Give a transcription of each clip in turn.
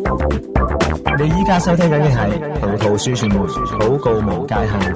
你依家收聽緊嘅係葡萄樹傳媒禱告無界限。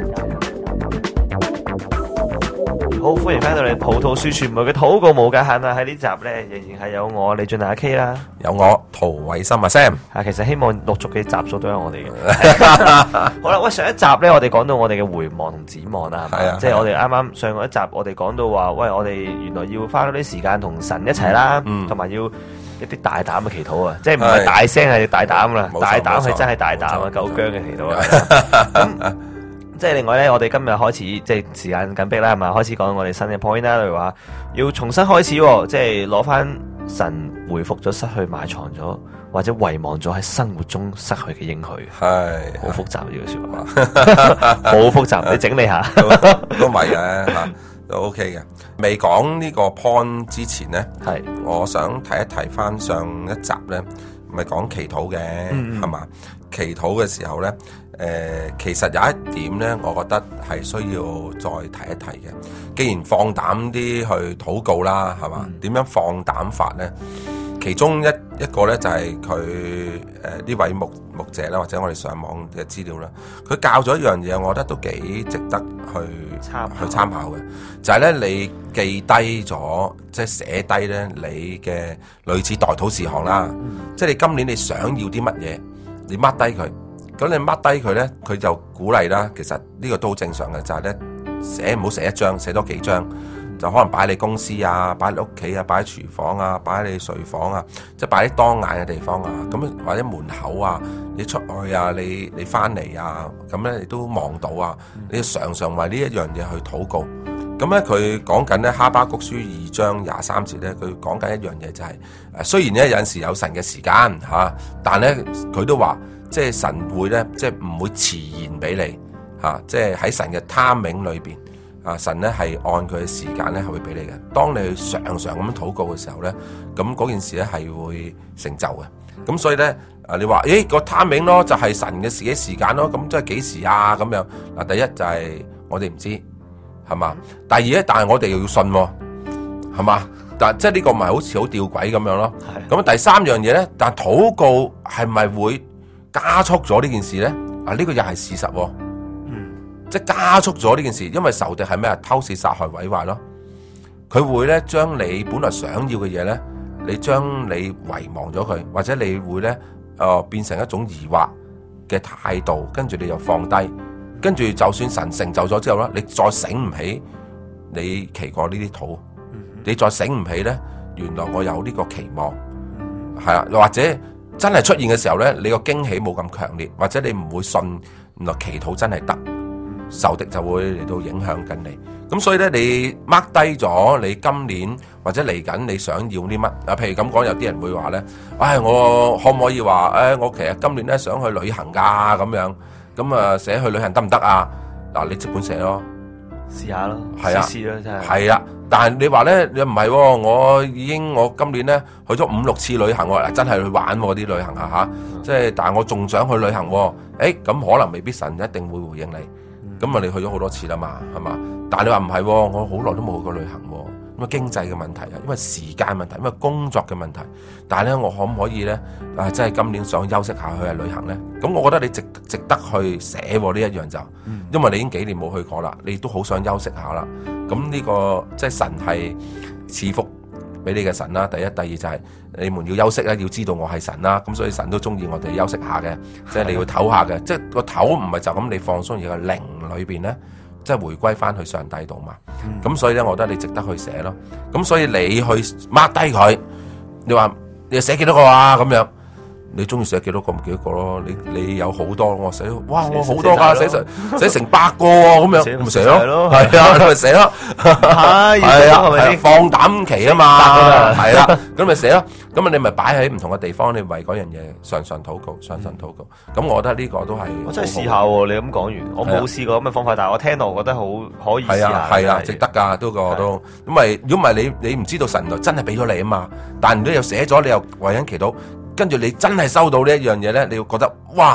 好，歡迎翻到嚟葡萄樹傳媒嘅禱告無界限啊！喺呢集咧，仍然係有我李俊阿 K 啦， 有我陶偉森阿 Sam。 其實希望陸續嘅集數都有我哋嘅。好啦，喂，上一集咧，我哋講到我哋嘅回望同展望啦，係嘛？即係我哋啱啱上個一集，我哋講到話，喂，我哋原來要花多啲時間同神一齊啦，同埋要一啲大膽嘅祈禱啊！即係唔係大聲係大膽啦，大膽係真係大膽啊，夠薑嘅祈禱啊！即係另外咧，我哋今日開始即係時間緊迫啦，係咪？開始講我哋新嘅 point 啦，例如話要重新開始，即係攞翻神回復咗失去埋藏咗或者遺忘咗喺生活中失去嘅應許。係好複雜呢句說話，好複雜，你整理下都唔係嘅吓，都 OK 嘅。未講呢個 point 之前咧，係我想提一提翻上一集咧，咪講祈禱嘅係嘛？祈禱嘅時候咧。其實有一點咧，我覺得係需要再提一提嘅。既然放膽啲去禱告啦，係嘛？點樣放膽法咧？其中一個咧就係佢呢位牧者啦，或者我哋上網嘅資料啦，佢教咗一樣嘢，我覺得都幾值得去參考嘅，就係咧你記低咗，即係寫低咧你嘅類似代禱事項啦，即係你今年你想要啲乜嘢，你 mark 低佢。咁你 mark 低佢咧，佢就鼓勵啦。其實呢個都好正常嘅，就係咧唔好寫一張，寫多幾張，就可能擺喺你公司啊，擺喺你屋企啊，擺喺廚房啊，擺喺你睡房啊，即係擺喺當眼嘅地方啊。咁或者門口啊，你出去啊，你翻嚟啊，咁咧你都望到啊。你常常為呢一樣嘢去禱告。咁咧佢講緊咧哈巴谷書2章23節咧，佢講緊一樣嘢就係雖然咧有陣時有神嘅時間嚇，但咧佢都話。即係神會咧，即係唔會遲延俾你嚇，即係喺神嘅 timing 裏邊啊，神咧係按佢嘅時間咧係會俾你嘅。當你常常咁樣禱告嘅時候咧，咁嗰件事咧係會成就嘅。咁所以咧你話個 timing 咯，就係神嘅自己時間咯，咁即係幾時啊？咁樣嗱，第一就係我哋唔知係嘛，第二咧，但係我哋又要信喎，係嘛？但即係呢個唔係好似好吊詭咁樣咯。咁第三樣嘢咧，但係禱告係咪會加速咗呢件事咧？呢個又係事實喎。即係加速咗呢件事，因為仇敵係咩啊？偷竊、殺害、毀壞咯。佢會咧將你本來想要嘅嘢咧，你將你遺忘咗佢，或者你會咧變成一種疑惑嘅態度，跟住你又放低，跟住就算神成就咗之後咧，你再醒唔起你祈過呢啲禱，你再醒唔起咧，原來我有呢個期望，係啦，又或者。真係出現嘅時候咧，你個驚喜冇咁強烈，或者你唔會信原來祈禱真係得，仇敵就會嚟到影響緊你。咁所以咧，你 mark 低咗你今年或者嚟緊你想要啲乜啊？譬如咁講，有啲人會話咧，我可唔可以話我其實今年咧想去旅行㗎咁樣，咁啊寫去旅行得唔得啊？嗱，你即管寫咯， 試下咯， 係啊， 試咯，真係。 係啊。但係你話咧，你唔係喎，我今年咧去咗5-6次旅行喎，真係去玩喎啲旅行啊嚇，即係但係我仲想去旅行喎，咁可能未必神一定會回應你，咁啊你去咗好多次啦嘛，係嘛？但係你話唔係喎，我好耐都冇去過旅行喎，因為經濟嘅問題啊，因為時間問題，因為工作嘅問題，但係咧我可唔可以咧真係今年想休息下去旅行咧？咁我覺得你值得去寫喎呢一樣就，因為你已經幾年冇去過啦，你都好想休息下啦。咁呢個即係神係賜福俾你嘅神啦。第一、第二就係你們要休息啦，要知道我係神啦。咁所以神都中意我哋休息下嘅，即係你要唞下嘅。即係個唞唔係就咁你放鬆，而個靈裏邊咧，即係回歸翻去上帝度嘛。咁所以咧，我覺得你值得去寫咯。咁所以你去 mark 低佢，你話你寫幾多個啊？咁樣。你中意寫幾多個唔幾多個咯？你有好多，我寫，哇！我好多噶，寫成100個喎，咁樣咪寫咯，係啊，咪寫咯，係啊，放膽期啊嘛，係啦，咁咪寫咯，咁啊你咪擺喺唔同嘅地方，你為嗰樣嘢常常禱告，常常禱告。咁我覺得呢個都係我真係試下喎。你咁講完，我冇試過咁嘅方法，但係我聽到我覺得好可以試下， 係啊，值得㗎，都個都。咁咪如果唔係你唔知道神來真係俾咗你啊嘛，但係如果又寫咗，你又為人祈禱。跟住你真係收到呢一樣嘢咧，你會覺得哇，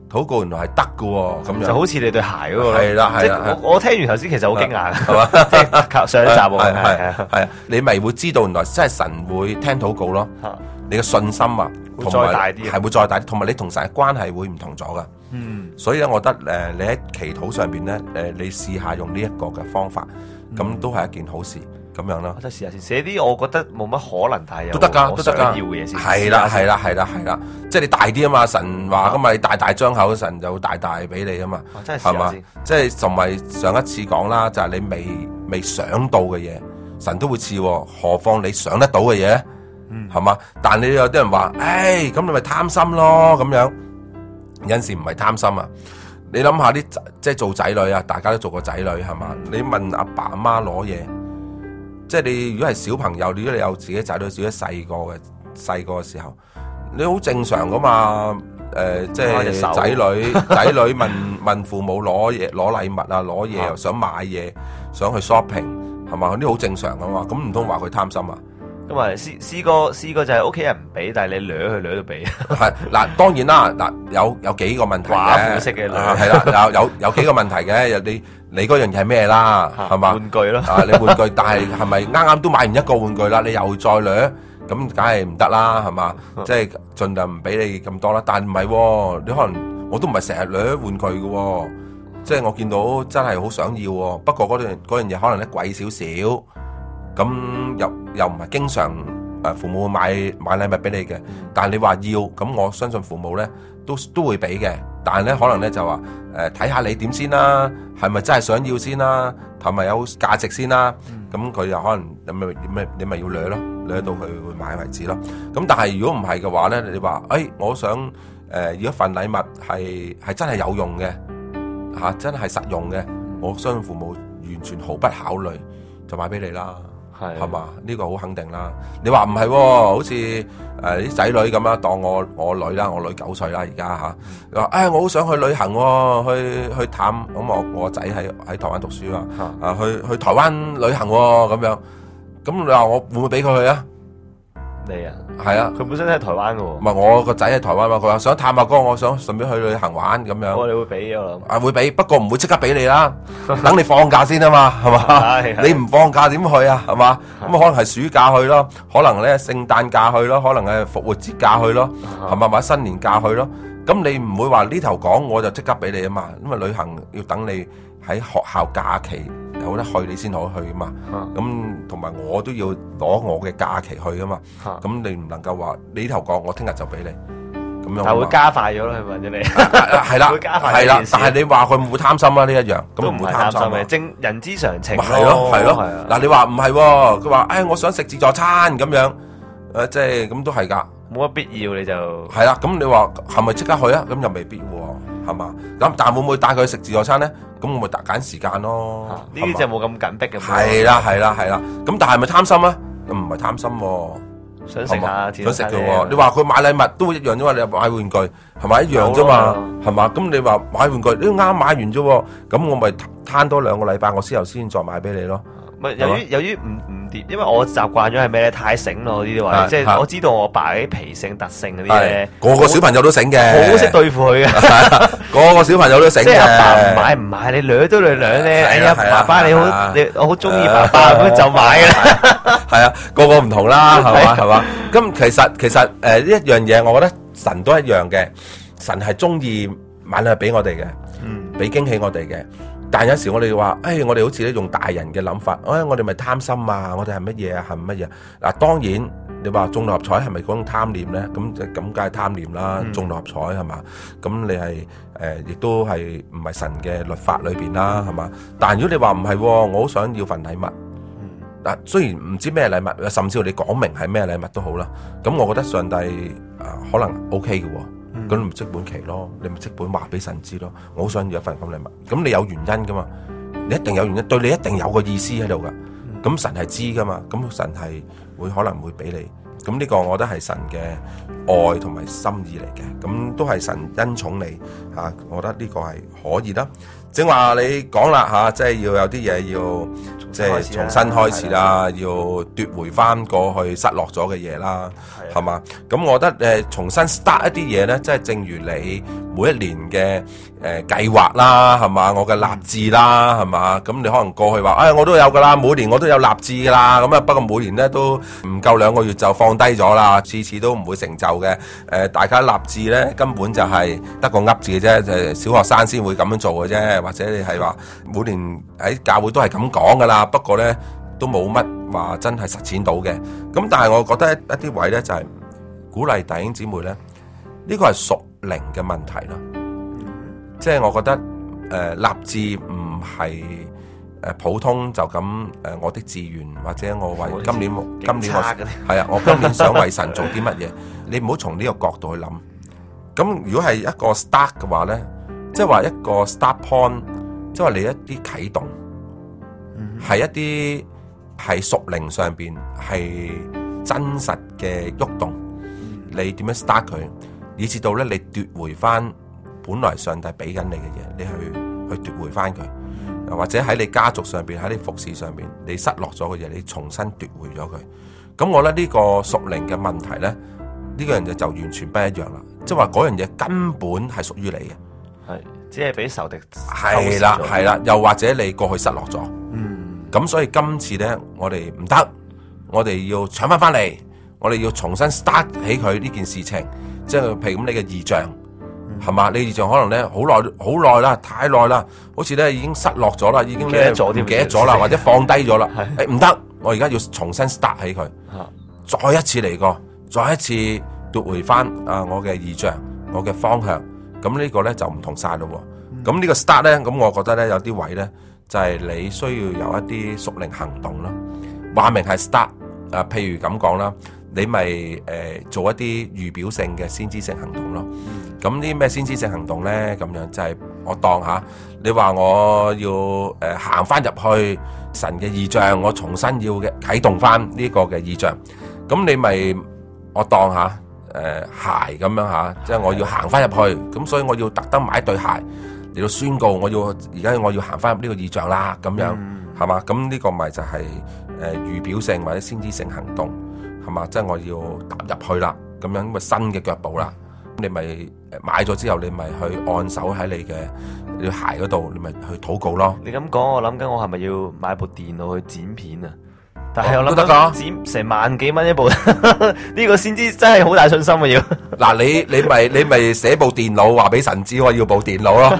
禱告原來係得㗎咁樣， 就好似你對鞋嗰個。 係啦係啦， 我聽完頭先其實好驚訝，係嘛？即係上一集喎， 係啊，你咪會知道原來真係神會聽禱告咯。你嘅信心啊， 會再大啲， 係會再大啲，同埋你同神嘅關係會唔同咗噶。所以咧，我覺得你喺祈禱上邊咧，你試下用呢一個嘅方法，咁都係一件好事。咁樣咯， 我真係試下先寫啲我覺得冇乜可能，但係都得㗎，都得㗎， 要嘅嘢先。 係啦，即係你大啲啊嘛，神話咁嘛，你大張口，神就大大俾你啊嘛，係嘛？即係同埋上一次講啦，就係你未想到嘅嘢，神都會賜，何況你想得到嘅嘢，係嘛？但你有啲人話，咁你咪貪心咯，咁樣有陣時唔係貪心啊！你諗下啲即係做仔女啊，大家都做過仔女係嘛？你問阿爸阿媽攞嘢。即係你如果係小朋友，如果你有自己仔女，自己細個嘅時候，你好正常噶嘛？即係仔女問父母攞嘢攞禮物啊，攞嘢又想買嘢，想去 shopping 係嘛？呢啲好正常噶嘛？咁唔通話佢貪心啊？ 咁啊，試過就係屋企人唔俾，但係你掠去掠到俾。 係嗱，當然啦，嗱有幾個問題嘅。寡婦式嘅係啦，有幾個問題嘅。你嗰樣嘢係咩啦？係嘛？ 玩具咯。 你玩具，但係咪啱啱都買完一個玩具啦？你又再掠，咁梗係唔得啦，係嘛？即係盡量唔俾你咁多啦。但唔係喎，你可能我都唔係成日掠玩具嘅喎，即係我見到真係好想要喎。不過嗰樣嘢可能咧貴少少。咁又唔係經常父母會買禮物俾你嘅，但係你話要咁，我相信父母咧都會俾嘅，但係咧可能咧就話睇下你點先啦，係咪真係想要先啦，同埋有價值先啦，咁佢又可能你咪要掠咯，掠到佢會買為止咯。咁但係如果唔係嘅話咧，你話我想要一份禮物係真係有用嘅真係實用嘅，我相信父母完全毫不考慮就買俾你啦。係嘛？呢個好肯定啦。你話唔係，好似啲仔女咁啦，當我女啦，我女9歲啦而家嚇。你話我好想去旅行喎，去探咁我個仔喺台灣讀書啊，去台灣旅行喎咁樣。咁你話我會唔會俾佢去啊？ 你啊， 係啊， 佢本身喺台灣嘅喎。唔係我個仔喺台灣嘛，佢話想探下哥，我想順便去旅行玩咁樣。 你會俾我諗。 會俾，不過唔會即刻俾你啦，等你放假先啊嘛，係嘛？你唔放假點去啊？係嘛？咁可能係暑假去咯，可能咧聖誕假去咯，可能係復活節假去咯，係嘛？或者新年假去咯。咁你唔會話呢頭講我就即刻俾你啊嘛？因為旅行要等你喺學校假期有得去，你先可以去啊嘛。咁同埋我都要攞我嘅假期去啊嘛。咁你唔能夠話你呢頭講，我聽日就俾你咁樣。 但會加快咗咯，係咪啫？你係啦， 會加快係啦。 但係你話佢唔會貪心啦呢一樣，咁唔會貪心嘅，正人之常情。 係咯。嗱你話唔係，佢話我想食自助餐咁樣，即係咁都係㗎。 冇乜必要你就係啦。咁你話係咪即刻去啊？咁又未必喎，係嘛？咁但會唔會帶佢去食自助餐咧？咁我咪揀時間咯。 呢啲就冇咁緊迫嘅。 係啦。咁但係咪貪心啊？唔係貪心喎， 想食下， 想食嘅喎。你話佢買禮物都一樣啫嘛，你買玩具係咪一樣啫嘛？係嘛？咁你話買玩具你啱買完啫喎，咁我咪攤多2個禮拜，我先再買俾你咯。 由於唔掂，因為我習慣咗係咩咧？太醒咯呢啲話，即係我知道我爸啲脾性特性嗰啲咧， 個個小朋友都醒嘅， 好識對付佢嘅， 個個小朋友都醒嘅。 即係阿爸唔買，你掠都掠咧。哎呀，爸爸你我好中意爸爸咁就買啦。 係啊，個個唔同啦，係嘛？咁其實呢一樣嘢，我覺得神都一樣嘅，神係中意買禮物俾我哋嘅，俾驚喜我哋嘅。但有時我哋話，我哋好似咧用大人嘅諗法，我哋咪貪心啊，我哋係乜嘢啊，係乜嘢？嗱，當然你話中六合彩係咪嗰種貪念咧？咁梗係貪念啦，中六合彩係嘛？咁你係亦都係唔係神嘅律法裏邊啦，係嘛？但如果你話唔係，我好想要份禮物。嗱，雖然唔知咩禮物，甚至乎你講明係咩禮物都好啦。咁我覺得上帝可能 OK 嘅喎。咁你咪即本期咯，你咪即本話俾神知咯。我好想要一份咁禮物，咁你有原因噶嘛？你一定有原因，對你一定有個意思喺度噶。咁神係知噶嘛？咁神係會可能會俾你。咁呢個我覺得係神嘅愛同埋心意嚟嘅。咁都係神恩寵你嚇，我覺得呢個係可以啦。正話你講啦嚇，即係要有啲嘢要即係重新開始啦，要奪回翻過去失落咗嘅嘢啦，係嘛？咁我覺得重新 start 一啲嘢咧，即係正如你每一年嘅計劃啦，係嘛？我嘅立志啦，係嘛？咁你可能過去話，我都有噶啦，每年我都有立志噶啦，咁啊不過每年咧都唔夠2個月就放低咗啦，次次都唔會成就嘅。大家立志咧根本就係得個噏字嘅啫，就係小學生先會咁樣做嘅啫，或者你係話每年喺教會都係咁講噶啦，不過咧都冇乜話真係實踐到嘅。咁但係我覺得一啲位咧就係鼓勵弟兄姊妹咧，呢個係屬靈嘅問題咯。即係我覺得立志唔係普通就咁我的志願，或者我為今年我係啊，我今年想為神做啲乜嘢，你唔好從呢個角度去諗。咁如果係一個 start 嘅話咧，即係話一個 start point， 即係話你一啲啟動，係一啲係屬靈上邊係真實嘅喐動，你點樣 start 佢，以至到咧你奪回翻本來上帝俾緊你嘅嘢，你去奪回翻佢，或者喺你家族上邊，喺你服侍上邊，你失落咗嘅嘢，你重新奪回咗佢。咁我覺得呢個屬靈嘅問題咧，呢個人就完全不一樣啦。即係話嗰樣嘢根本係屬於你嘅， 係只係俾仇敵係啦係啦，又或者你過去失落咗，咁所以今次咧我哋唔得，我哋要搶翻嚟，我哋要重新 start 起佢呢件事情。即係譬如咁你嘅異象。係嘛？你異象可能咧好耐啦，太耐啦，好似咧已經失落咗啦，已經咧唔記得咗啦，或者放低咗啦。唔得，我而家要重新 start 起佢，再一次嚟過，再一次奪回翻我嘅異象，我嘅方向。咁呢個咧就唔同晒咯。咁呢個 start 咧，咁我覺得咧有啲位咧就係你需要有一啲屬靈行動咯。話明係 start，譬如咁講啦。你咪做一啲預表性嘅先知性行動咯。咁啲咩先知性行動咧？咁樣就係我當下，你話我要行翻入去神嘅異象，我重新要嘅啟動翻呢個嘅異象。咁你咪我當下鞋咁樣下，即係我要行翻入去。咁所以我要特登買對鞋嚟到宣告，而家我要行翻入呢個異象啦。咁樣係嘛？咁呢個咪就係預表性或者先知性行動。係嘛？即係我要踏入去啦，咁樣咪新嘅腳步啦。你咪買咗之後，你咪去按手喺你嘅鞋嗰度，你咪去禱告咯。 你咁講，我諗緊我係咪要買部電腦去剪片啊？但係我諗緊剪成萬幾蚊一部，呢個先知真係好大信心啊！要嗱，你咪寫部電腦話俾神知我要部電腦咯，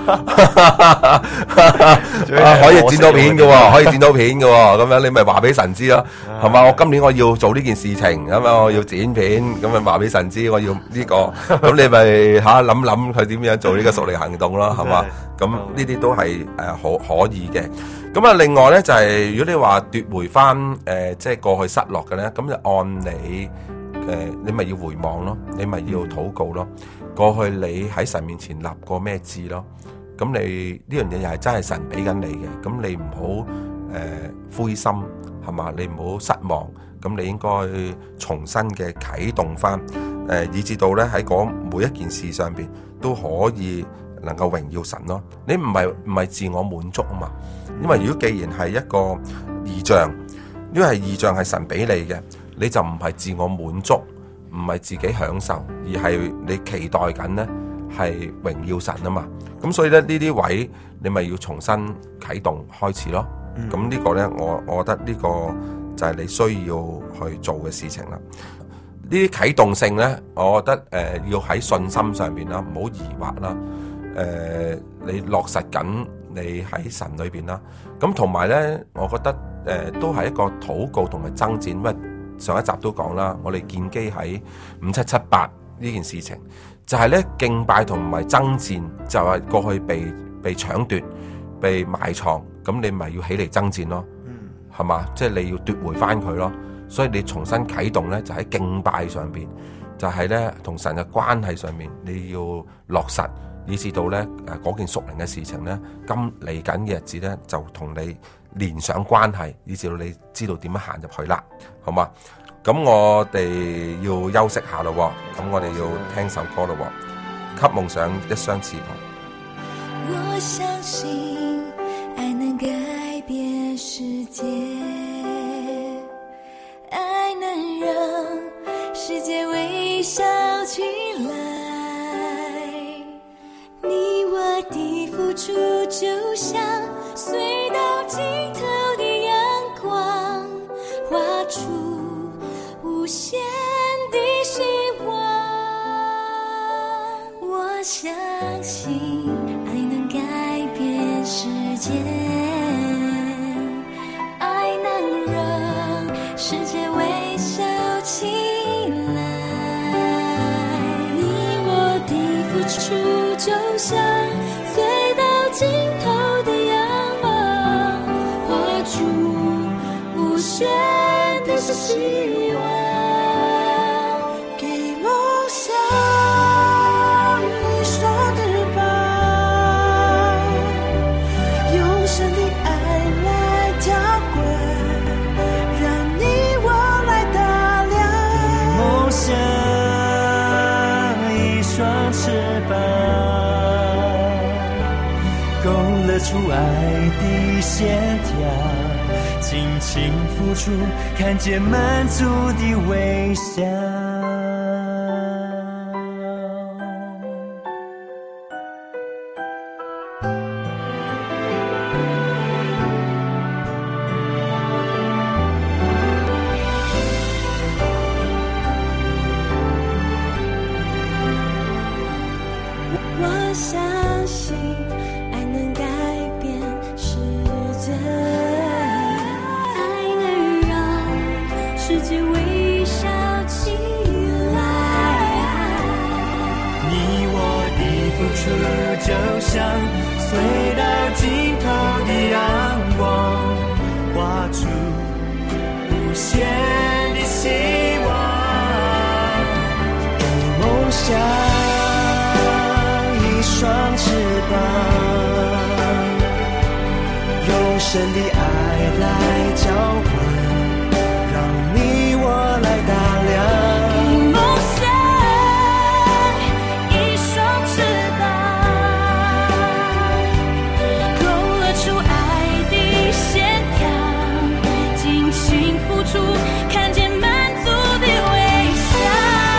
可以剪到片嘅喎，可以剪到片嘅喎，咁樣你咪話俾神知咯，係嘛？我今年我要做呢件事情，咁樣我要剪片，咁咪話俾神知我要呢個，咁你咪諗佢點樣做呢個屬靈行動咯，係嘛？咁呢啲都係可以嘅。咁啊，另外咧就係如果你話奪回翻即係過去失落嘅咧，咁就按你咪要回望咯，你咪要禱告咯。過去你喺神面前立過咩志咯？咁你呢樣嘢又係真係神俾緊你嘅，咁你唔好灰心係嘛？你唔好失望，咁你應該重新嘅啟動翻以至到咧喺嗰每一件事上邊都可以能夠榮耀神咯。你唔係自我滿足啊嘛？因為如果既然係一個異象，因為異象係神俾你嘅，你就唔係自我滿足，唔係自己享受，而係你期待緊呢係榮耀神啊嘛。咁所以咧呢啲位你咪要重新啟動開始咯。咁呢個呢，我覺得呢個就係你需要去做嘅事情啦。呢啲啟動性呢，我覺得要喺信心上邊啦，唔好疑惑啦。你落實緊你喺神裏邊啦，咁同埋咧，我覺得都係一個禱告同埋爭戰。因為上一集都講啦，我哋建基喺5778呢件事情，就係咧敬拜同埋爭戰，就係過去被搶奪、被埋藏，咁你咪要起嚟爭戰咯，係嘛？即係你要奪回翻佢咯。所以你重新啟動咧，就喺敬拜上邊，就係咧同神嘅關係上面，你要落實。以至到咧嗰件屬靈嘅事情咧，嚟緊嘅日子咧就同你連上關係，以至到你知道點樣行入去啦，好嘛？咁我哋要休息下咯，咁我哋要聽首歌咯，給夢想一雙翅膀。 我相信愛能改變世界，愛能讓世界微笑起來。 出，就像隧道尽头的阳光，画出无限的希望。我相信爱能改变世界，爱能让世界微笑起来。你我的付出就像隧道尽头的阳光，画出无限的希望，给梦想一双翅膀，用神的爱来浇灌，让你我来打量。 梦想一双翅膀，勾勒出爱的线条，尽情付出，看见满足的微笑。 我相信爱能改变世界，爱能让世界微笑起来。 你我的付出就像隧道尽头的阳光，画出无限的希望，给梦想一双翅膀，用神的爱来浇灌，让你我来打量。 给梦想一双翅膀，勾勒出爱的线条，尽情付出，看见满足的微笑。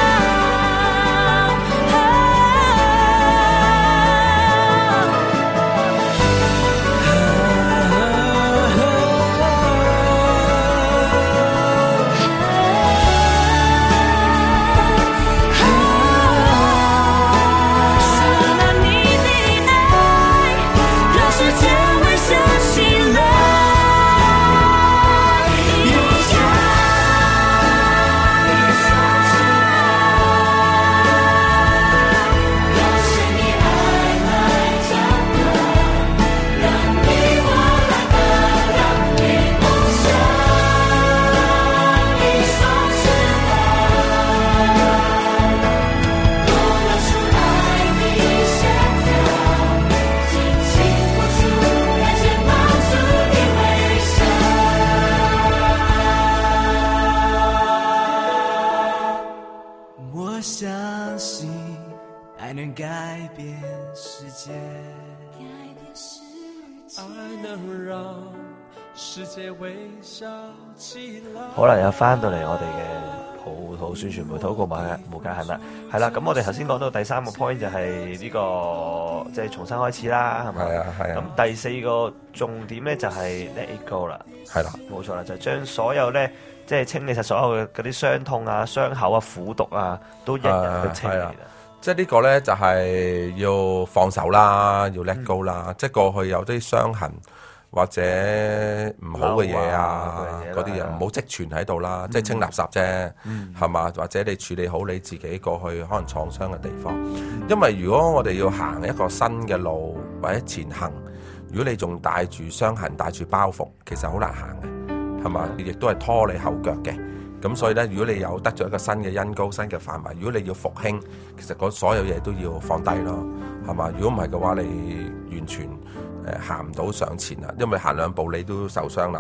我相信爱能改变世界， 改变世界， 爱能让世界微笑起來。 好啦，又翻到嚟我哋嘅葡萄宣傳媒禱告無界限啦，係啦，咁我哋頭先講到第三個 point 就係呢個即係重新開始啦，係咪？ 係啊係啊。 咁第四個重點咧就係 let it go 啦， 係啦， 冇錯啦，就將所有咧即係清理晒所有嘅嗰啲傷痛啊、傷口啊、苦毒啊，都一日去清理啦。 即係呢個咧就係要放手啦，要 let go 啦。即係過去有啲傷痕或者唔好嘅嘢啊，嗰啲嘢唔好積存喺度啦。即係清垃圾啫，係嘛？或者你處理好你自己過去可能創傷嘅地方。因為如果我哋要行一個新嘅路或者前行，如果你仲帶住傷痕、帶住包袱，其實好難行嘅，係嘛？亦都係拖你後腳嘅。咁所以咧，如果你有得咗一個新嘅恩膏、新嘅範圍，如果你要復興，其實嗰所有嘢都要放低咯，係嘛？如果唔係嘅話，你完全行唔到上前啦，因為行兩步你都受傷啦，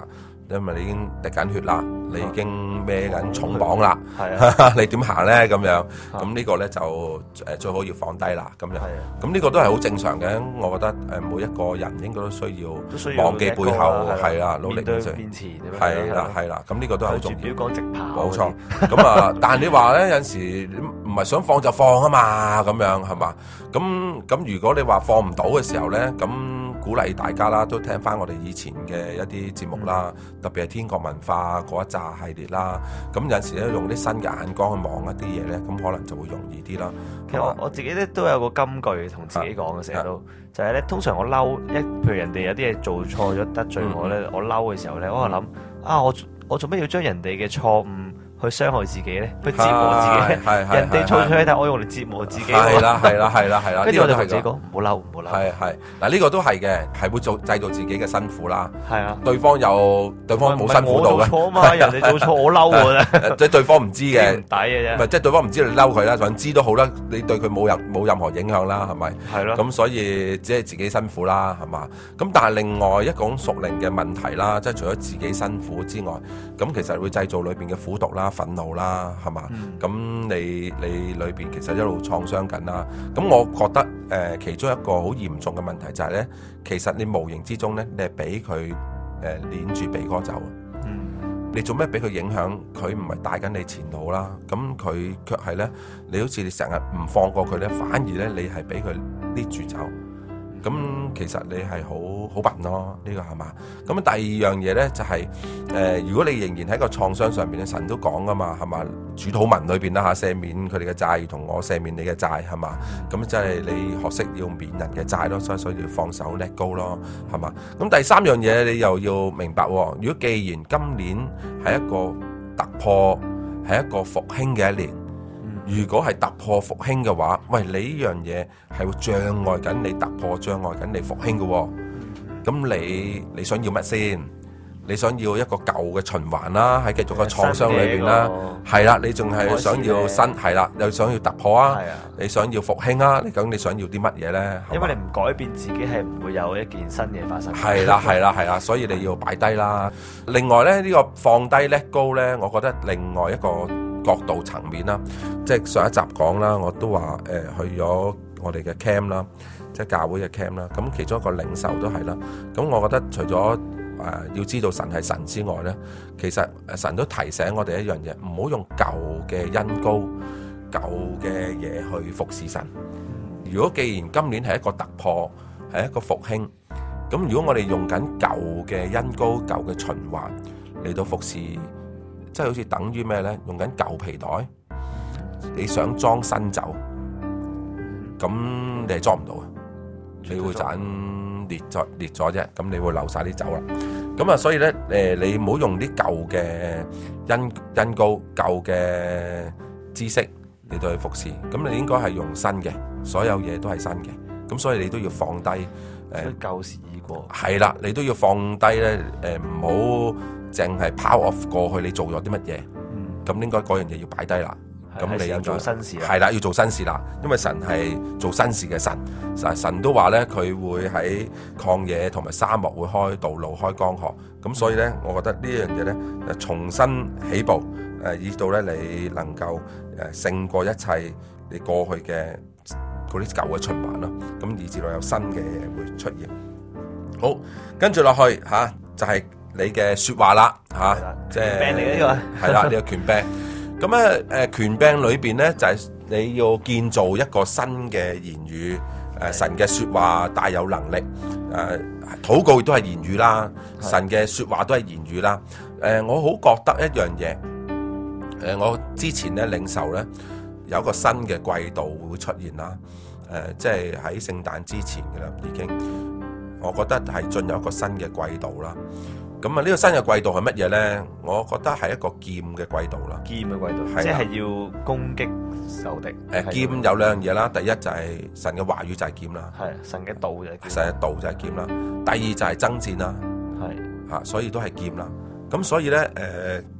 因為你已經滴緊血啦，你已經孭緊重磅啦， 係你點行咧咁樣？咁呢個咧就最好要放低啦，咁樣。咁呢個都係好正常嘅，我覺得每一個人應該都需要忘記背後，係啦，努力面前，係啦，咁呢個都係好重要。 表講直跑， 冇錯。咁但係你話咧有陣時唔係想放就放啊嘛，咁樣係嘛？咁如果你話放唔到嘅時候咧，咁鼓勵大家啦，都聽翻我哋以前嘅一啲節目啦，特別係天國文化嗰一紮系列啦。咁有陣時咧用啲新嘅眼光去望一啲嘢咧，咁可能就會容易啲啦。 其實我自己咧都有個金句同自己講嘅，成日都就係咧，通常我嬲譬如人哋有啲嘢做錯咗得罪我咧，我嬲嘅時候咧，我就諗我做咩要將人哋嘅錯誤去傷害自己咧，去折磨自己咧？人哋錯錯，但係我用嚟折磨自己。係啦。 跟住我就同自己講唔好嬲。 係嗱，呢個都係嘅，係會製造自己嘅辛苦啦。 係啊， 對方冇辛苦到嘅。 我做錯嘛，人哋做錯我嬲嘅啫。 即係對方唔知嘅， 唔抵嘅啫。 唔係即係對方唔知你嬲佢啦，想知都好啦，你對佢冇任何影響啦，係咪？ 係咯。 咁所以只係自己辛苦啦，係嘛？咁但係另外一種屬靈嘅問題啦，即係除咗自己辛苦之外，咁其實會製造裏邊嘅苦毒啦、憤怒啦，係嘛？咁你裏邊其實一路創傷緊啦。咁我覺得其中一個好嚴重嘅問題就係咧，其實你無形之中咧，你係俾佢攆住鼻哥走。你做咩俾佢影響？佢唔係帶緊你前路啦。咁佢卻係咧，你好似你成日唔放過佢咧，反而咧你係俾佢捏住走。咁其實你係好笨咯，呢個係嘛？咁第二樣嘢咧就係如果你仍然喺個創傷上邊咧，神都講噶嘛，係嘛？主禱文裏邊啦嚇，赦免佢哋嘅債，同我赦免你嘅債，係嘛？咁即係你學識要免人嘅債咯，所以要放手 let go 咯，係嘛？咁第三樣嘢你又要明白，如果既然今年係一個突破，係一個復興嘅一年。如果係突破復興嘅話，喂，你呢樣嘢係會障礙緊你突破，障礙緊你復興嘅。咁你想要乜先？你想要一個舊嘅循環啦，喺繼續個創傷裏邊啦，係啦，你仲係想要新，係啦，又想要突破啊，你想要復興啊，究竟你想要啲乜嘢咧？ 因為你唔改變自己，係唔會有一件新嘢發生。 係啦，所以你要擺低啦。另外咧，呢個放低 let go 咧，我覺得另外一個角度層面啦，即係上一集講啦，我都話去咗我哋嘅 camp 啦，即係教會嘅 camp 啦。咁其中一個領袖都係啦。咁我覺得除咗要知道神係神之外咧，其實神都提醒我哋一樣嘢，唔好用舊嘅恩膏、舊嘅嘢去服侍神。如果既然今年係一個突破，係一個復興，咁如果我哋用緊舊嘅恩膏、舊嘅循環嚟到服侍，即係好似等於咩咧？用緊舊皮袋，你想裝新酒，咁你係裝唔到啊！你會盞裂咗啫，咁你會漏晒啲酒啦。咁啊，所以咧你唔好用啲舊嘅恩膏、舊嘅知識嚟到去服侍。咁你應該係用新嘅，所有嘢都係新嘅。咁所以你都要放低舊時已過。係啦，你都要放低咧唔好淨係 power off 過去你做咗啲乜嘢。咁應該嗰樣嘢要擺低啦。咁你要做新事啦， 係啦，要做新事啦，因為神係做新事嘅神，神都話咧佢會喺曠野同埋沙漠會開道路、開江河，咁所以咧，我覺得呢樣嘢咧，重新起步，以到咧你能夠勝過一切你過去嘅嗰啲舊嘅循環咯，咁以至到有新嘅嘢會出現。好，跟住落去嚇，就係你嘅説話啦嚇，即係權柄嚟嘅呢個， 係啦，你嘅權柄。咁咧權柄裏邊咧就係你要建造一個新嘅言語，神嘅説話大有能力，禱告亦都係言語啦，神嘅説話都係言語啦。我好覺得一樣嘢，我之前咧領受咧有一個新嘅季度會出現啦，即係喺聖誕之前嘅啦已經，我覺得係進入一個新嘅季度啦。咁啊，呢個新嘅季度係乜嘢咧？我覺得係一個劍嘅季度啦。 劍嘅季度，即係要攻擊仇敵。 劍有兩樣嘢啦，第一就係神嘅話語就係劍啦。 係神嘅道就係劍。 神嘅道就係劍啦。第二就係爭戰啦。係所以都係劍啦。咁所以咧，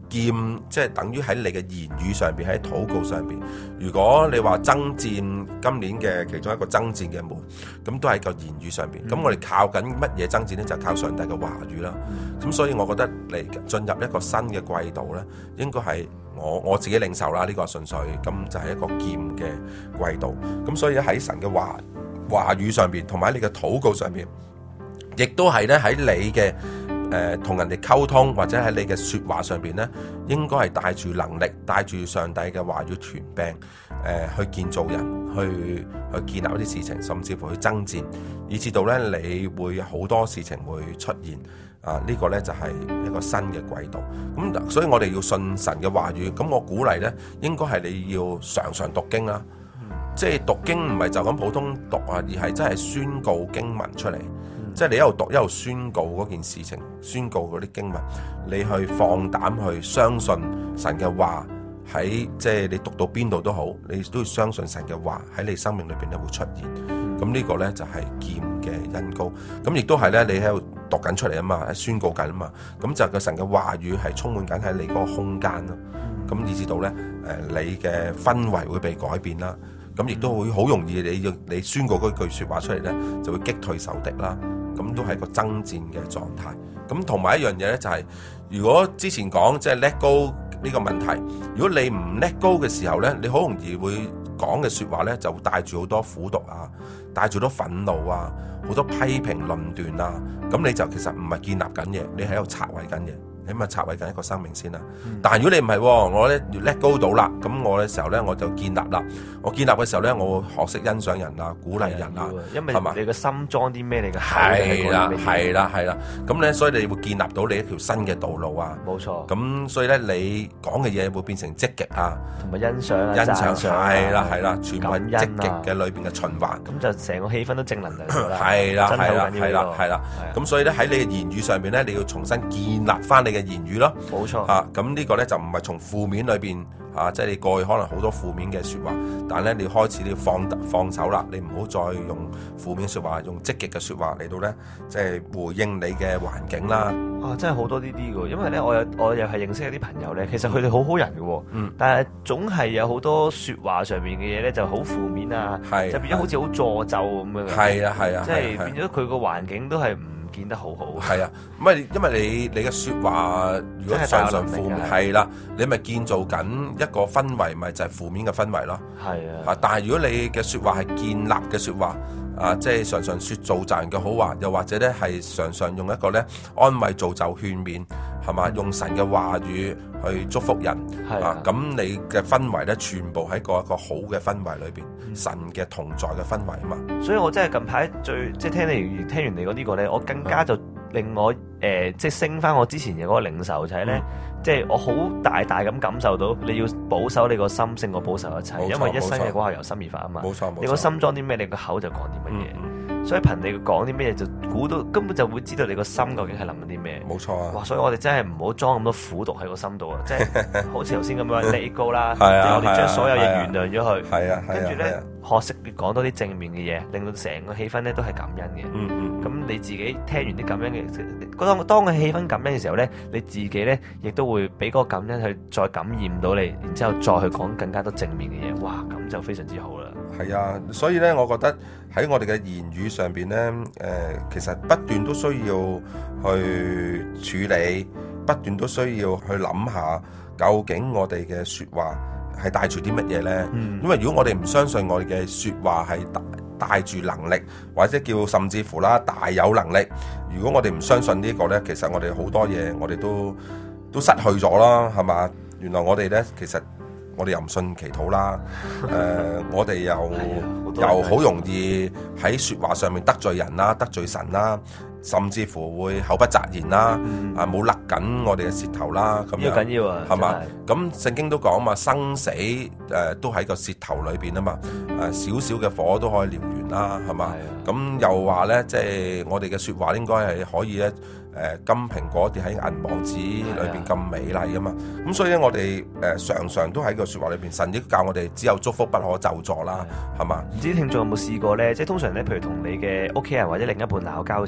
劍即係等於喺你嘅言語上邊，喺禱告上邊。如果你話爭戰，今年嘅其中一個爭戰嘅門，咁都喺個言語上邊。咁我哋靠緊乜嘢爭戰呢？就係靠上帝嘅話語啦。咁所以我覺得嚟進入一個新嘅季度呢，應該係我自己領受啦。呢個純粹咁就係一個劍嘅季度。咁所以喺神嘅話語上邊，同埋你嘅禱告上邊，亦都係咧喺你嘅同人哋溝通，或者喺你嘅說話上邊咧，應該係帶住能力，帶住上帝嘅話語傳餅，去建造人，去建立一啲事情，甚至乎去爭戰，以至到咧你會有好多事情會出現。呢個咧就係一個新嘅季度。咁所以我哋要信神嘅話語。咁我鼓勵咧，應該係你要常常讀經啦。即係讀經唔係就咁普通讀啊，而係真係宣告經文出嚟。即係你一路讀一路宣告嗰件事情，宣告嗰啲經文，你去放膽去相信神嘅話，喺即係你讀到邊度都好，你都要相信神嘅話喺你生命裏邊咧會出現。咁呢個咧就係劍嘅恩膏。咁亦都係咧你喺度讀緊出嚟啊嘛，宣告緊啊嘛。咁就個神嘅話語係充滿緊喺你嗰個空間咯。咁以至到咧你嘅氛圍會被改變啦。咁亦都會好容易你宣告嗰句説話出嚟咧，就會擊退仇敵啦。咁都係個爭戰嘅狀態。咁同埋一樣嘢咧，就係如果之前講即係 let go 呢個問題，如果你唔 let go 嘅時候咧，你好容易會講嘅説話咧，就會帶住好多苦毒啊，帶住好多憤怒啊，好多批評論斷啊。咁你就其實唔係建立緊嘢，你喺度拆毀緊嘢。起碼拆毀緊一個生命先啦。但係如果你唔係，我咧越 let go 到啦，咁我嘅時候咧我就建立啦。我建立嘅時候咧，我會學識欣賞人啦，鼓勵人啦， 因為你個心裝啲咩，你嘅係啦。咁咧，所以你會建立到你一條新嘅道路啊。 冇錯。 咁所以咧，你講嘅嘢會變成積極啊， 同埋欣賞係啦，全部係積極嘅裏邊嘅循環。 咁就成個氣氛都正能量啦。 係啦。咁所以咧喺你嘅言語上邊咧，你要重新建立翻你嘅言語咯，冇錯咁呢個咧就唔係從負面裏邊即係你過去可能好多負面嘅説話，但係咧你開始你要放手啦，你唔好再用負面説話，用積極嘅説話嚟到咧，即係回應你嘅環境啦。 真係好多呢啲嘅，因為咧我又係認識一啲朋友咧，其實佢哋好好人嘅，但係總係有好多説話上面嘅嘢咧就好負面啊，就變咗好似好詛咒咁樣。係啊，即係變咗佢個環境都係唔見得好好。係啊， 因為你嘅説話如果常常負面，係啦，你咪建造緊一個氛圍，咪就係負面嘅氛圍咯。係啊，但係如果你嘅説話係建立嘅説話，即係常常説造就人嘅好話，又或者咧係常常用一個咧安慰造就勸勉，係嘛？用神嘅話語去祝福人，咁你嘅氛圍咧全部喺一個好嘅氛圍裏邊，神嘅同在嘅氛圍啊嘛。 所以我真係近排即係聽完你講呢個咧，我更加就令我即係升翻我之前嘅嗰個領受，就係咧，即係我好大咁感受到你要保守你個心勝過保守一切，因為一生嘅果效由心而發啊嘛。冇錯，你個心裝啲咩，你個口就講啲乜嘢。所以憑你講啲咩就估到，根本就會知道你個心究竟係諗緊啲咩。冇錯啊！哇！所以我哋真係唔好裝咁多苦毒喺個心度啊！即係好似頭先咁樣let go啦，即係我哋將所有嘢原諒咗佢。係啊，跟住咧學識講多啲正面嘅嘢，令到成個氣氛咧都係感恩嘅。咁你自己聽完啲感恩嘅，當個氣氛感恩嘅時候咧，你自己咧亦都會俾嗰個感恩去再感染到你，然之後再去講更加多正面嘅嘢。哇！咁就非常之好啦。 係啊，所以咧，我覺得喺我哋嘅言語上邊咧，其實不斷都需要去處理，不斷都需要去諗下，究竟我哋嘅説話係帶住啲乜嘢咧？因為如果我哋唔相信我哋嘅説話係帶住能力，或者叫甚至乎啦大有能力，如果我哋唔相信呢個咧，其實我哋好多嘢我哋都失去咗啦，係嘛？原來我哋咧其實。我哋又唔信祈禱啦，我哋又好容易喺説話上面得罪人啦，得罪神啦，甚至乎會口不擇言啦，冇勒緊我哋嘅舌頭啦，咁樣緊要啊， 係嘛？咁聖經都講嘛，生死都喺個舌頭裏邊啊嘛，少少嘅火都可以燎原啦，係嘛？咁又話咧，即係我哋嘅説話應該係可以咧。金蘋果跌喺銀網子裏邊咁美麗啊嘛，咁所以咧我哋常常都喺個説話裏邊，神亦教我哋只有祝福不可咒詛啦，係嘛？ 唔知聽眾有冇試過咧？即係通常咧，譬如同你嘅屋企人或者另一半鬧交嘅時候咧，好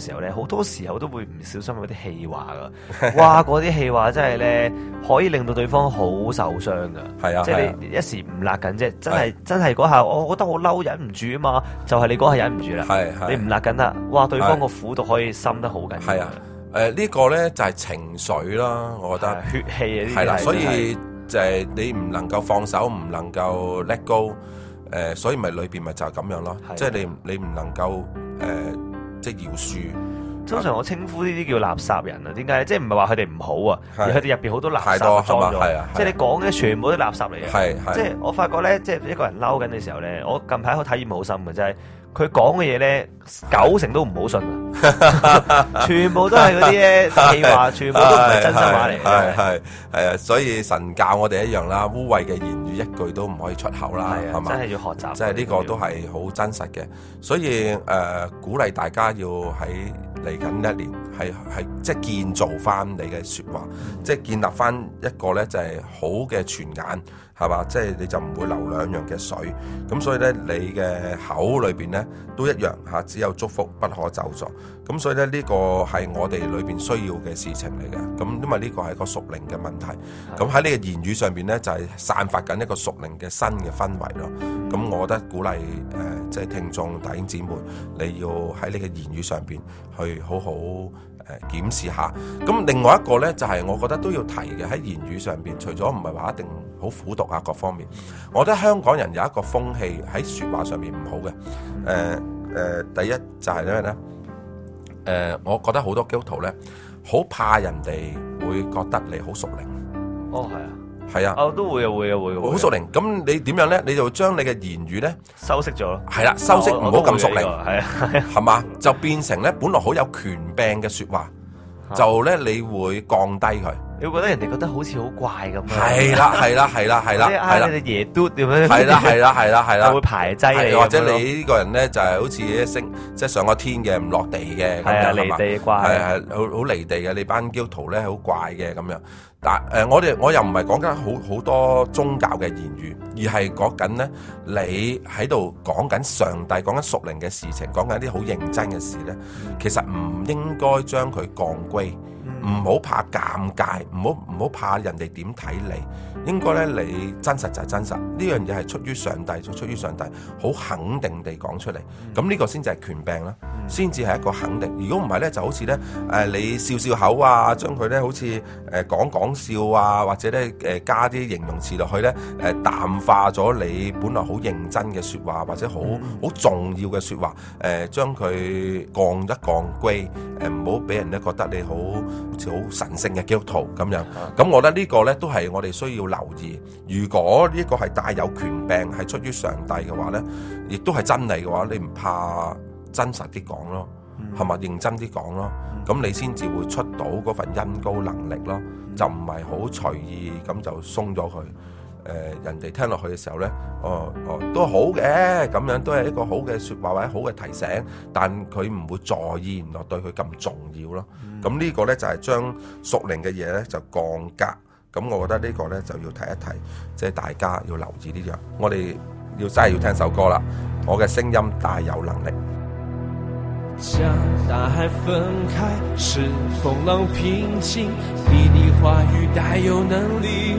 多時候都會唔小心有啲氣話噶，哇！嗰啲氣話真係咧可以令到對方好受傷噶， 係啊， 即係你一時唔辣緊啫，真係嗰下，我覺得好嬲，忍唔住啊嘛，就係你嗰下忍唔住啦，你唔辣緊啦，哇！對方個苦毒可以深得好緊要。係啊， 呢個咧就係情緒啦，我覺得血氣啊， 係啦，所以就係你唔能夠放手，唔能夠 let go，所以咪裏邊咪就係咁樣咯，即係你唔能夠即係饒恕。 通常我稱呼呢啲叫垃圾人啊，點解？即係唔係話佢哋唔好啊，而佢哋入邊好多垃圾裝咗，即係你講嘅全部都垃圾嚟嘅。即係我發覺咧，即係一個人嬲緊嘅時候咧，我近排個體驗好深嘅，就係佢講嘅嘢咧，90%都唔好信啊，全部都係嗰啲咧氣話，全部都唔係真心話嚟嘅。 係啊，所以神教我哋一樣啦，污穢嘅言語一句都唔可以出口啦，係嘛？ 真係要學習， 即係呢個都係好真實嘅。所以鼓勵大家要喺嚟緊一年係即係建造翻你嘅説話，即係建立翻一個咧就係好嘅傳眼，係嘛？即係你就唔會流兩樣嘅水。咁所以咧，你嘅口裏邊咧都一樣嚇，只有祝福不可咒詛。咁所以咧，呢個係我哋裏邊需要嘅事情嚟嘅。咁因為呢個係一個屬靈嘅問題。咁喺你嘅言語上邊咧，就係散發緊一個屬靈嘅新嘅氛圍咯。咁我覺得鼓勵即係聽眾弟兄姊妹，你要喺你嘅言語上邊去好好檢視下。咁另外一個咧，就係我覺得都要提嘅喺言語上邊，除咗唔係話一定好苦毒啊各方面，我覺得香港人有一個風氣喺説話上面唔好嘅。第一就係咩咧？我覺得好多基督徒咧，好怕人哋會覺得你好屬靈。 哦，係啊。 係啊， 都會啊，會啊，會。 好屬靈，咁你點樣咧？你就將你嘅言語咧修飾咗咯。 係啦，修飾唔好咁屬靈， 係啊， 係嘛？就變成咧，本來好有權柄嘅説話，就咧你會降低佢。 你會覺得人哋覺得好似好怪咁。 係啦，係啦，係啦，係啦，係啦。 你哋爺嘟點樣？ 係啦，係啦，係啦，係啦。 會排擠你， 或者你呢個人咧就係好似一升，即係上咗天嘅，唔落地嘅咁樣，係嘛？ 離地怪。 係好離地嘅，你班基督徒咧好怪嘅咁樣。但我又唔係講緊好多宗教嘅言語，而係講緊咧你喺度講緊上帝，講緊屬靈嘅事情，講緊啲好認真嘅事咧，其實唔應該將佢降歸，唔好怕尷尬，唔好怕人哋點睇你，應該咧你真實就係真實，呢樣嘢係出於上帝，就出於上帝，好肯定地講出嚟，咁呢個先至係權柄啦，先至係一個肯定。如果唔係咧，就好似咧你笑笑口啊，將佢咧好似講笑啊，或者咧加啲形容詞落去咧淡化咗你本來好認真嘅説話，或者好重要嘅説話，將佢降一降歸，唔好俾人咧覺得你好似好神聖嘅基督徒咁樣。咁我覺得呢個咧都係我哋需要留意。如果呢個係帶有權柄，係出於上帝嘅話咧，亦都係真理嘅話，你唔怕真實啲講咯，係咪認真啲講咯？咁你先至會出到嗰份恩膏能力咯，就唔係好隨意咁就鬆咗佢。人哋聽落去嘅時候咧，都好嘅，咁樣都係一個好嘅説話或者好嘅提醒，但佢唔會在意，原來對佢咁重要咯。咁呢個咧就係將屬靈嘅嘢咧就降格。咁我覺得呢個咧就要提一提，即係大家要留意呢樣。我哋真係要聽首歌啦，我嘅聲音大有能力。 將大海分開，使風浪平靜，你的話語大有能力，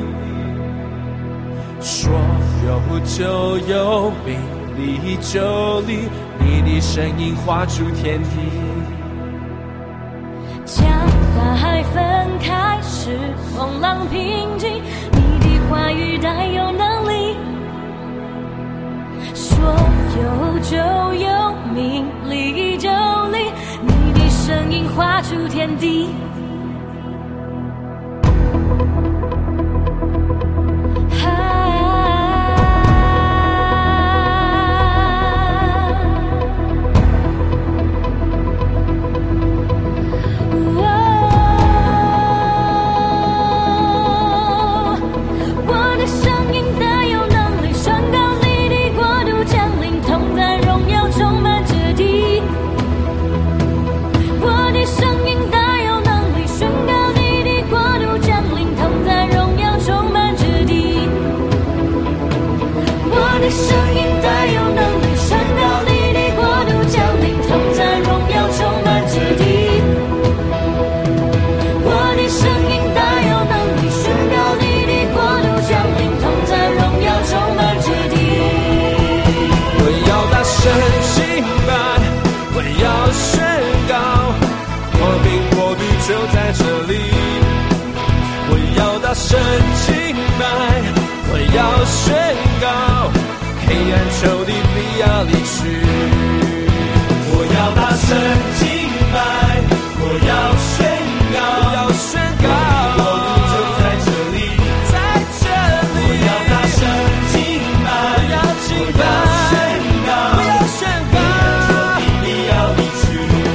說有就有，命立就立，你的聲音畫出天地。 將大海分開，使風浪平靜，你的話語大有能力，說有就有，命立就立，你的聲音畫出天地。 我的聲音大有能力， 宣告，黑暗仇敌必要离去。我要大声敬拜，我要宣告，我要宣告，国度就在这里，在这里。我要大声敬拜，我要敬拜，我要宣告，仇敌必要离去。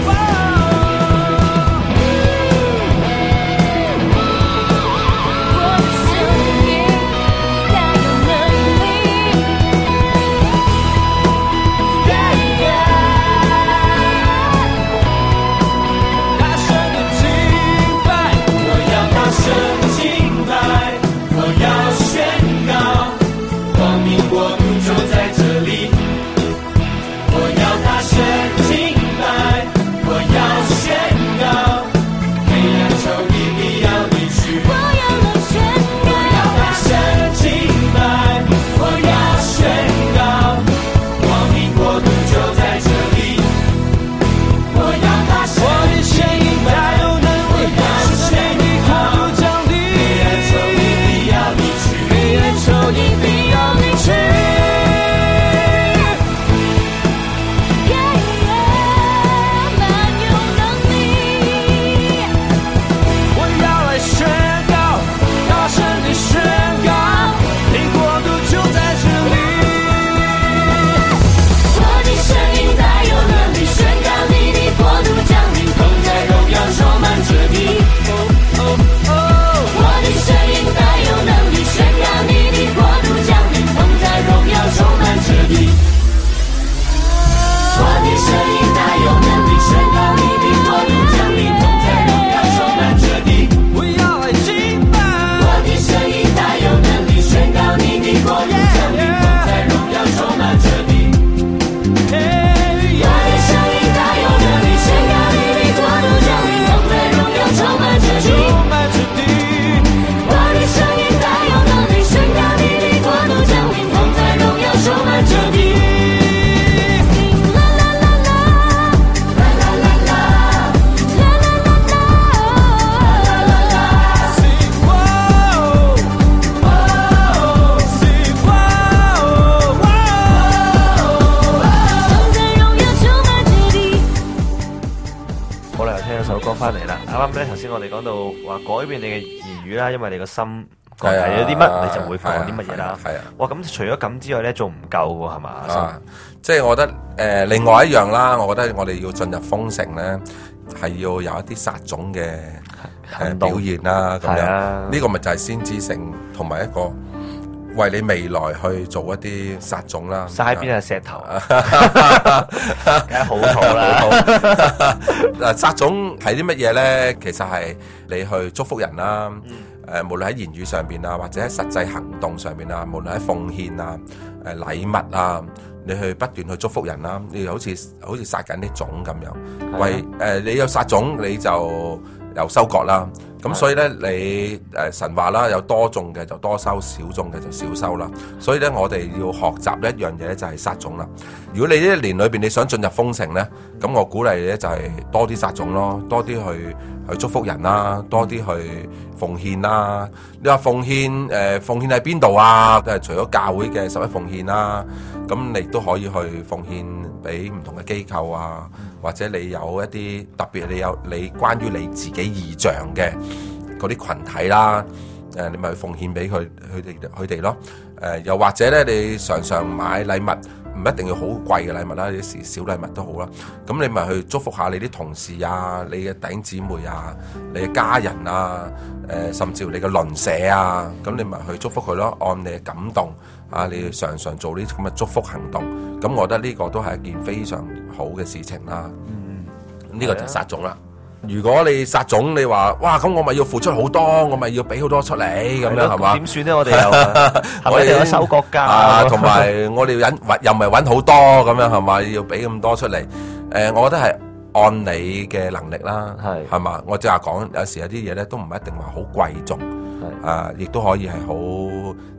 翻嚟啦，啱啱咧頭先我哋講到話改變你嘅言語啦，因為你個心覺係有啲乜，你就會講啲乜嘢啦。係啊，哇！咁除咗咁之外咧，仲唔夠喎，係嘛？ 啊，即係我覺得另外一樣啦，我覺得我哋要進入豐盛咧，係要有一啲撒種嘅表現啦。咁樣呢個咪就係先知性同埋一個為你未來去做一啲撒種啦， 撒喺邊係石頭，梗係好土啦。 嗱，撒種係啲乜嘢咧？其實係你去祝福人啦。無論喺言語上邊啊，或者喺實際行動上邊啊，無論喺奉獻啊、禮物啊，你去不斷去祝福人啦。你好似撒緊啲種咁樣，為你有撒種你就有收割啦。咁所以咧，你神話啦，有多種嘅就多收，少種嘅就少收啦。所以咧，我哋要學習一樣嘢咧，就係撒種啦。如果你呢一年裏邊你想進入豐盛咧，咁我鼓勵你咧就係多啲撒種咯，多啲去祝福人啦，多啲去奉獻啦。你話奉獻喺邊度啊？除咗教會嘅11奉獻啦，咁你都可以去奉獻俾唔同嘅機構啊，或者你有一啲特別你關於你自己異象嘅嗰啲群體啦，你咪去奉獻俾佢哋咯。又或者咧，你常常買禮物，唔一定要好貴嘅禮物啦，有時小禮物都好啦。咁你咪去祝福下你啲同事啊，你嘅弟兄姊妹啊，你嘅家人啊，甚至乎你嘅鄰舍啊，咁你咪去祝福佢咯。按你嘅感動啊，你常常做呢啲咁嘅祝福行動，咁我覺得呢個都係一件非常好嘅事情啦。呢個就係撒種啦。如果你撒種，你話哇，咁我咪要付出好多，我咪要俾好多出嚟咁樣係嘛？點算咧？我哋又我哋有收國家啊，同埋我哋又唔係揾好多咁樣係嘛？要俾咁多出嚟，我覺得係按你嘅能力啦，係嘛？我即係講有時有啲嘢咧都唔一定話好貴重，亦都可以係好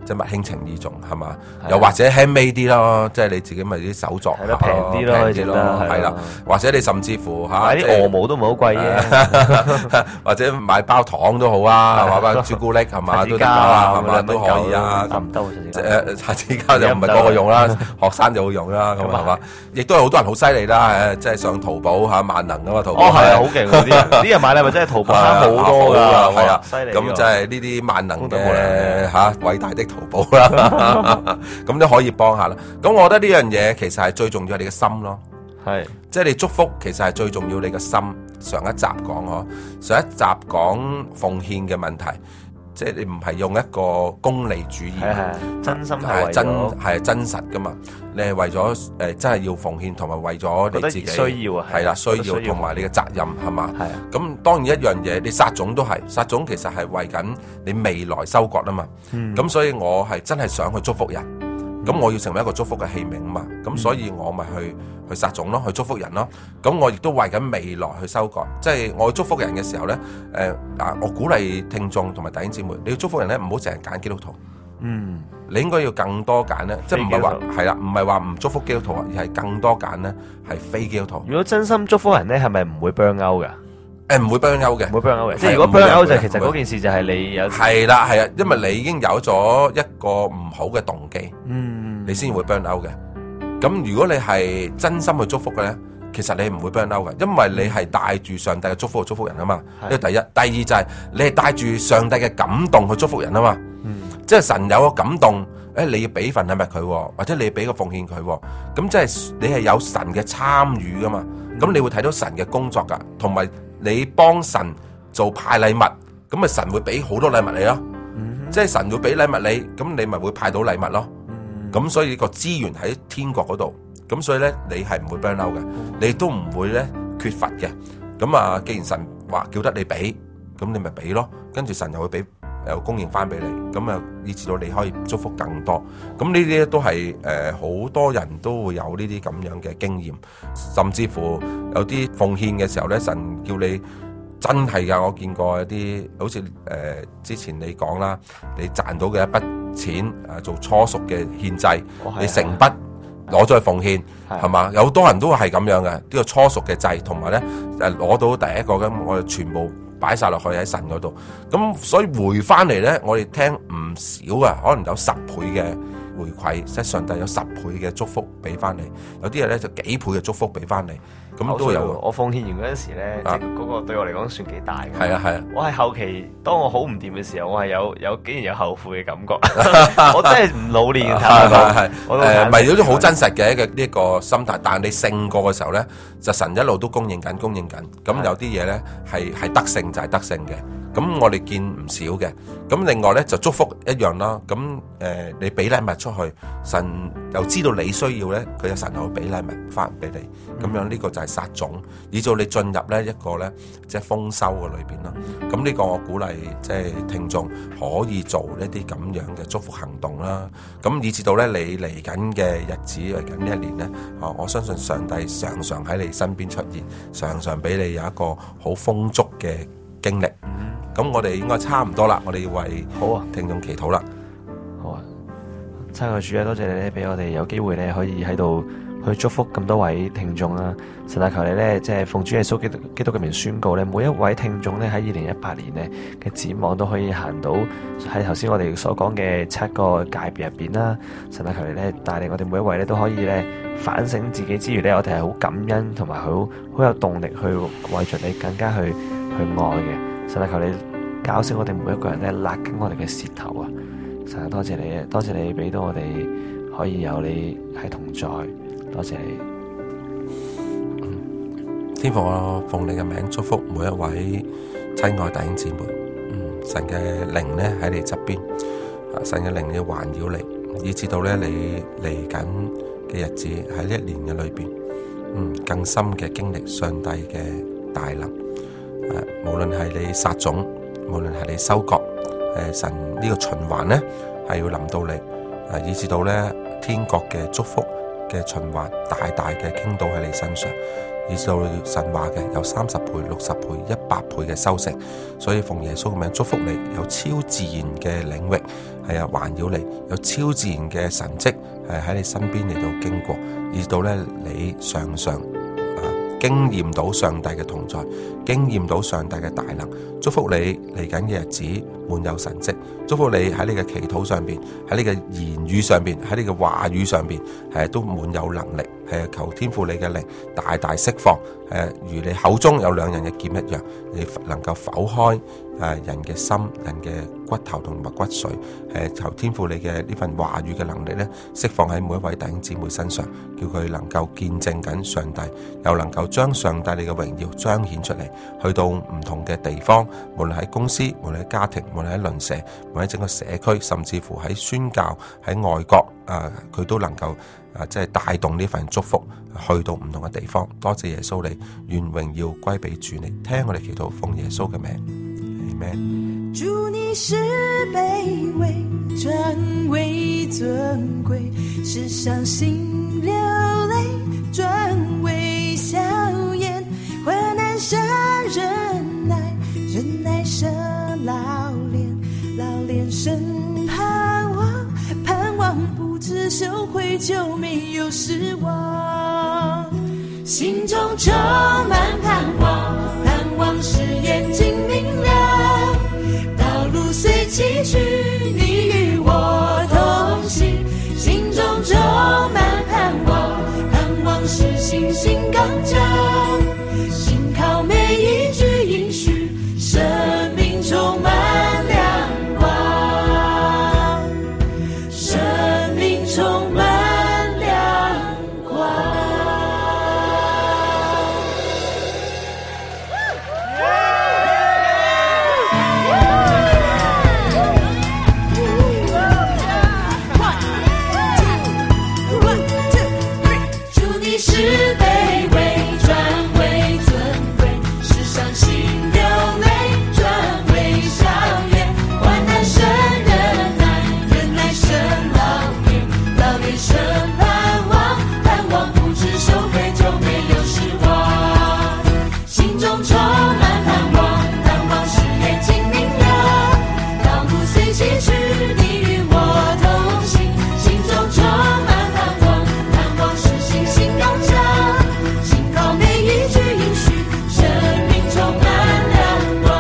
即係物輕情意重係嘛？又或者輕微啲咯，即係你自己咪啲手作係咯，平啲咯， 係啦。或者你甚至乎嚇買啲鵝毛都唔係好貴嘅， 或者買包糖都好啊，買包朱古力係嘛都得啊，係嘛都可以啊。 唔得擦紙膠就唔係個個用啦，學生就會用啦，咁係嘛？亦都係好多人好犀利啦，即係上淘寶嚇萬能㗎嘛，淘寶係啊，好勁嗰啲人買禮物真係淘寶慳好多㗎，係啊，犀利。 咁就係呢啲萬能嘅嚇偉大的淘寶啦，咁都可以幫下啦。咁我覺得呢樣嘢其實係最重要係你嘅心咯， 係即係你祝福其實係最重要你嘅心。上一集講嗬，上一集講奉獻嘅問題，即係你唔係用一個功利主義， 真心係真實噶嘛。你係為咗真係要奉獻，同埋為咗你自己需要啊， 係啦，需要同埋你嘅責任係嘛。咁當然一樣嘢，你撒種都係撒種，其實係為緊你未來收割啊嘛。咁所以我係真係想去祝福人，咁我要成為一個祝福嘅器皿啊嘛。咁所以我咪去撒種咯，去祝福人咯。咁我亦都為緊未來去收割，即係我祝福人嘅時候咧，我鼓勵聽眾同埋弟兄姊妹，你要祝福人咧，唔好淨係揀基督徒。你應該要更多揀咧，即係唔係話係啦，唔係話唔祝福基督徒，而係更多揀咧係非基督徒。 如果真心祝福人咧，係咪唔會 burn out 噶？ 唔會 burn out 嘅， 唔會 burn out 嘅。即係如果 burn out 就其實嗰件事就係你有係啦，因為你已經有咗一個唔好嘅動機，你先會 burn out 嘅。咁如果你係真心去祝福嘅咧，其實你唔會 burn out 嘅，因為你係帶住上帝嘅祝福去祝福人啊嘛。呢個第一，第二就係你係帶住上帝嘅感動去祝福人啊嘛。即係神有個感動，你要俾份禮物佢，或者你俾個奉獻佢，咁即係你係有神嘅參與噶嘛。咁你會睇到神嘅工作噶，同埋你幫神做派禮物，咁咪神會俾好多禮物你咯。即係神會俾禮物你，咁你咪會派到禮物咯。咁所以個資源喺天國嗰度，咁所以咧你係唔會 burn out 嘅，你都唔會咧缺乏嘅。咁啊，既然神話叫得你俾，咁你咪俾咯，跟住神又會俾又供應翻俾你，咁啊以至到你可以祝福更多。咁呢啲都係好多人都會有呢啲咁樣嘅經驗，甚至乎有啲奉獻嘅時候咧，神叫你真係噶，我見過一啲好似之前你講啦，你賺到嘅一筆錢做初熟嘅獻祭，你成筆攞咗去奉獻，係嘛？有好多人都係咁樣嘅，呢個初熟嘅祭，同埋咧攞到第一個咁，我哋全部擺晒落去喺神嗰度，咁所以回翻嚟咧，我哋聽唔少啊，可能有10倍嘅回饋，即係上帝有10倍嘅祝福俾翻你，有啲人咧就幾倍嘅祝福俾翻你，咁都有。 我奉獻完嗰陣時咧，即係嗰個對我嚟講算幾大嘅。 係啊。我係後期當我好唔掂嘅時候，我係有竟然有後悔嘅感覺。我真係唔老練嘅， 係咪有啲好真實嘅呢個心態？但係你勝過嘅時候咧，就神一路都供應緊。咁有啲嘢咧係得勝就係得勝嘅。咁我哋見唔少嘅，咁另外咧就祝福一樣啦。咁你俾禮物出去，神又知道你需要咧，佢有神又會俾禮物翻俾你。咁樣呢個就係撒種，以至你進入咧一個咧即係豐收嘅裏邊咯。咁呢個我鼓勵即係聽眾可以做呢啲咁樣嘅祝福行動啦。咁以至到咧你嚟緊嘅日子嚟緊呢一年咧，我相信上帝常常喺你身邊出現，常常俾你有一個好豐足嘅經歷。咁我哋應該差唔多啦，我哋要為聽眾祈禱啦。 好啊，親愛嘅主啊，多謝你咧，俾我哋有機會咧，可以喺度去祝福咁多位聽眾啦。神啊，求你咧，即係奉主耶穌基督嘅名宣告咧，每一位聽眾咧喺2018年咧嘅展望都可以行到喺頭先我哋所講嘅7個界別入邊啦。神啊，求你咧帶領我哋每一位咧都可以咧反省自己之餘咧，我哋係好感恩同埋好有動力去為着你更加去愛嘅。神啊，求你教識我哋每一個人咧，勒緊我哋嘅舌頭啊！神啊，多謝你，多謝你俾到我哋可以有你係同在，多謝你。 天父，我奉你嘅名祝福每一位親愛弟兄姊妹。神嘅靈咧喺你側邊，神嘅靈要環繞你，以至到咧你嚟緊嘅日子喺呢一年嘅裏邊，更深嘅經歷上帝嘅大能。無論係你撒種，無論係你收割，神呢個循環咧係要臨到你，以至到咧天國嘅祝福嘅循環大大嘅傾倒喺你身上， 以至到神話嘅有30倍、60倍、100倍嘅收成。所以奉耶穌嘅名祝福你，有超自然嘅領域係啊環繞你，有超自然嘅神蹟係喺你身邊嚟到經過，以至到咧你常常經驗到上帝嘅同在，經驗到上帝嘅大能。祝福你嚟緊嘅日子滿有神蹟，祝福你喺你嘅祈禱上邊，喺你嘅言語上邊，喺你嘅話語上邊都滿有能力。求天父你嘅靈大大釋放，如你口中有兩刃嘅劍一樣，你能夠剖開人嘅心、人嘅骨頭同埋骨髓。求天父你嘅呢份話語嘅能力咧，釋放喺每一位弟兄姊妹身上，叫佢能夠見證緊上帝，又能夠將上帝你嘅榮耀彰顯出嚟，去到唔同嘅地方，無論喺公司，無論喺家庭，無論喺鄰舍，無論喺整個社區，甚至乎喺宣教喺外國，佢都能夠即係帶動呢份祝福去到唔同嘅地方。多謝耶穌你，願榮耀歸俾主你，聽我哋祈禱，奉耶穌嘅名 ，Amen。 主你是卑微，轉為尊貴，世上心流淚，轉為笑顏，患難生忍耐，忍耐生老練，老練生盼望，盼望不知羞愧，就沒有失望。心中充滿盼望，盼望使眼睛明亮，道路雖崎嶇，你與我同行。心中充滿盼望，盼望使信心剛強，信靠每一句應許，生命充滿亮光，生命充滿亮光。主你是卑微，轉為尊貴，世上心流淚，轉為笑顏，患難生忍耐，忍耐生老練，老練生盼望，盼望不知羞愧，就沒有失望。心中充滿盼望，盼望使眼睛明亮，道路雖崎嶇，你與我同行。心中充滿盼望，盼望使信心剛強，信靠每一句應許，生命充滿亮光。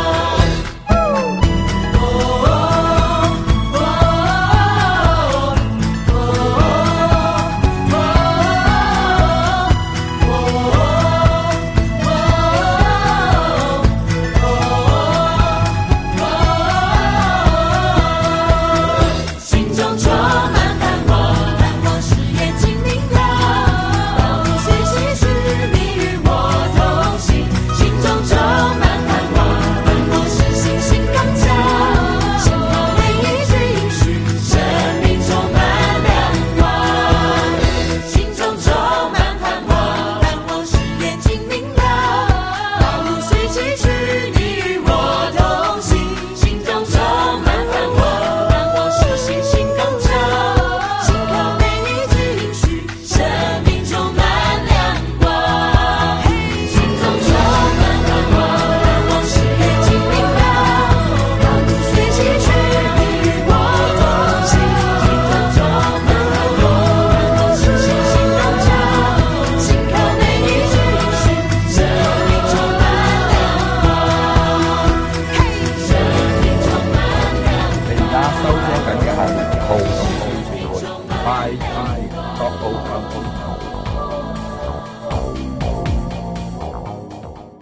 心中充滿盼望，盼望使眼睛明亮，道路雖崎嶇，你與我同行。心中充滿盼望，盼望使信心剛強，信靠每一句應許，生命充滿亮光。心中充滿盼望，盼望使眼睛明亮，道路雖崎嶇，你與我同行。心中充滿盼望，盼望使信心剛強，信靠每一句應許，生命充滿亮光。心中充滿盼望，盼望使眼睛明亮，道路雖崎嶇，你與我同行。心中充滿盼望，盼望使信心剛強，信靠每一句應許，生命充滿亮光。生命充滿亮光。 你而家收聽緊嘅係浩道傳媒 ，by 國寶